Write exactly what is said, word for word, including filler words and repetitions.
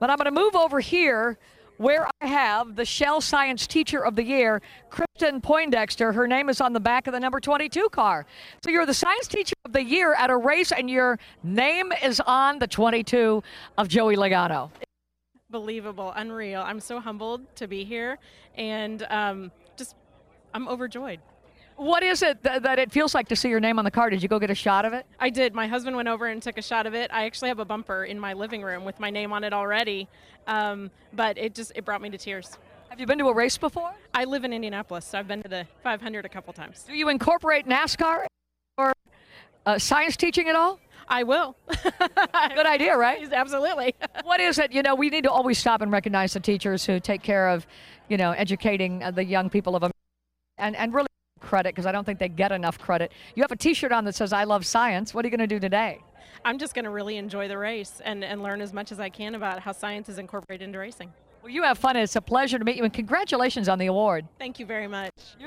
But I'm going to move over here where I have the Shell Science Teacher of the Year, Kristen Poindexter. Her name is on the back of the number twenty-two car. So you're the Science Teacher of the Year at a race, and your name is on the twenty-two of Joey Logano. Believable, unreal. I'm so humbled to be here, and um, just, I'm overjoyed. What is it th- that it feels like to see your name on the car? Did you go get a shot of it? I did. My husband went over and took a shot of it. I actually have a bumper in my living room with my name on it already, um, but it just, it brought me to tears. Have you been to a race before? I live in Indianapolis, so I've been to the five hundred a couple times. Do you incorporate NASCAR or uh, science teaching at all? I will. Good idea, right? Absolutely. What is it? You know, we need to always stop and recognize the teachers who take care of, you know, educating uh, the young people of America, and, and really credit, because I don't think they get enough credit. You have a T-shirt on that says, "I love science." What are you going to do today? I'm just going to really enjoy the race and, and learn as much as I can about how science is incorporated into racing. Well, you have fun. It's a pleasure to meet you, and congratulations on the award. Thank you very much.